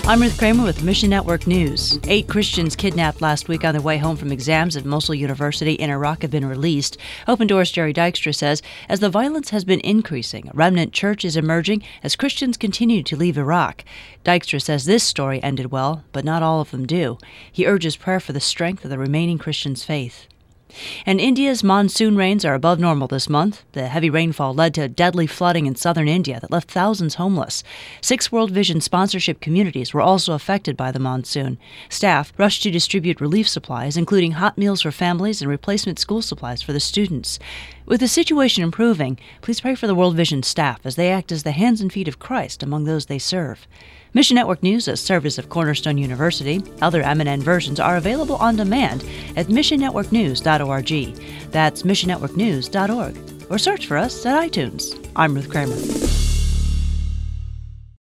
I'm Ruth Kramer with Mission Network News. 8 Christians kidnapped last week on their way home from exams at Mosul University in Iraq have been released. Open Doors' Jerry Dykstra says, as the violence has been increasing, a remnant church is emerging as Christians continue to leave Iraq. Dykstra says this story ended well, but not all of them do. He urges prayer for the strength of the remaining Christians' faith. And India's monsoon rains are above normal this month. The heavy rainfall led to deadly flooding in southern India that left thousands homeless. 6 World Vision sponsorship communities were also affected by the monsoon. Staff rushed to distribute relief supplies, including hot meals for families and replacement school supplies for the students. With the situation improving, please pray for the World Vision staff as they act as the hands and feet of Christ among those they serve. Mission Network News, a service of Cornerstone University. Other MNN versions are available on demand at missionnetworknews.org. That's missionnetworknews.org. Or search for us at iTunes. I'm Ruth Kramer.